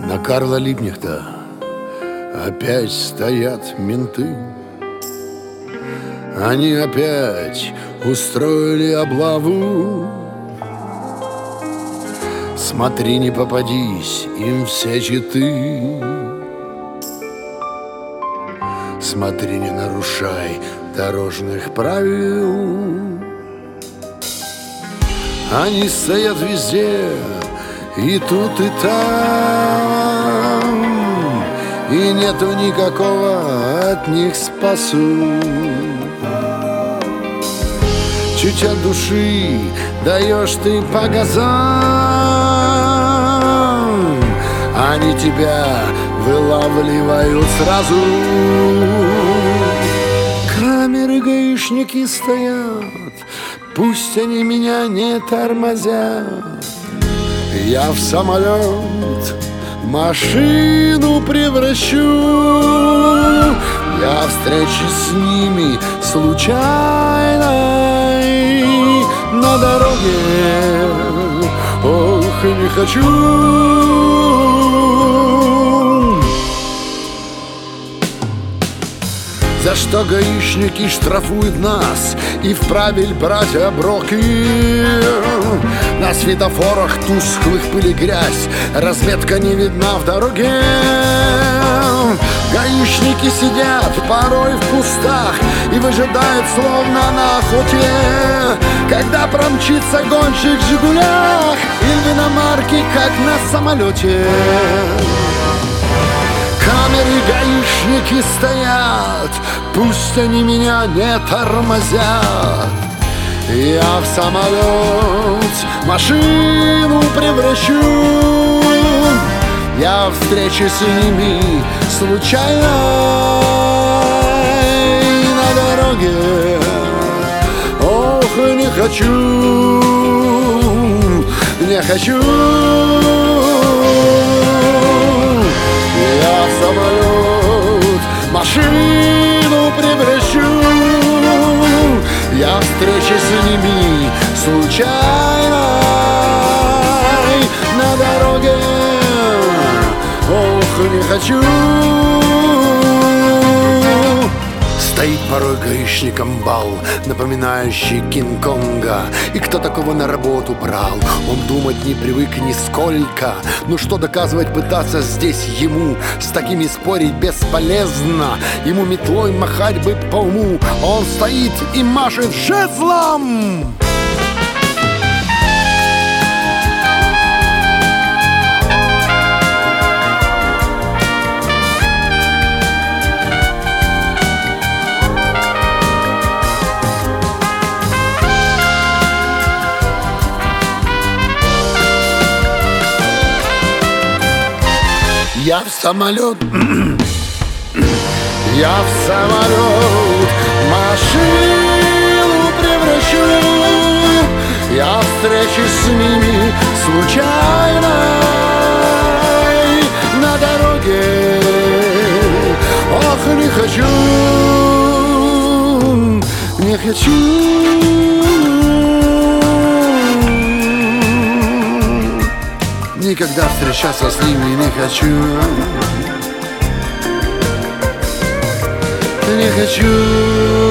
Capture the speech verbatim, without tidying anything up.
На Карла Либкнехта опять стоят менты. Они опять устроили облаву. Смотри, не попадись им все читы. Смотри, не нарушай дорожных правил. Они стоят везде, и тут, и там, и нету никакого от них спасу. Чуть от души даешь ты по газам, они тебя вылавливают сразу. Камеры, гаишники стоят, пусть они меня не тормозят. Я в самолет машину превращу. Я встречусь с ними случайной на дороге. Ох, не хочу. За что гаишники штрафуют нас и вправе брать оброки? На светофорах тусклых пыль и грязь, разметка не видна в дороге. Гаишники сидят порой в кустах и выжидают словно на охоте, когда промчится гонщик в «Жигулях» или на марке, как на самолете. Камеры, гаишники стоят, пусть они меня не тормозят. Я в самолет машину превращу. Я встречусь с ними случайно на дороге. Ох, не хочу, не хочу. Я в самолет машину превращу. Я встречусь с ними случайно на дороге. Ох, не хочу. Стоит порой гаишником бал, напоминающий Кинг-Конга. И кто такого на работу брал? Он думать не привык нисколько. Ну что доказывать пытаться здесь ему? С такими спорить бесполезно. Ему метлой махать бы по уму. Он стоит и машет жезлом. Я в самолет, я в самолет машину превращу. Я встречусь с ними случайно на дороге. Ох, не хочу, не хочу. Никогда встречаться с ними не хочу. Не хочу.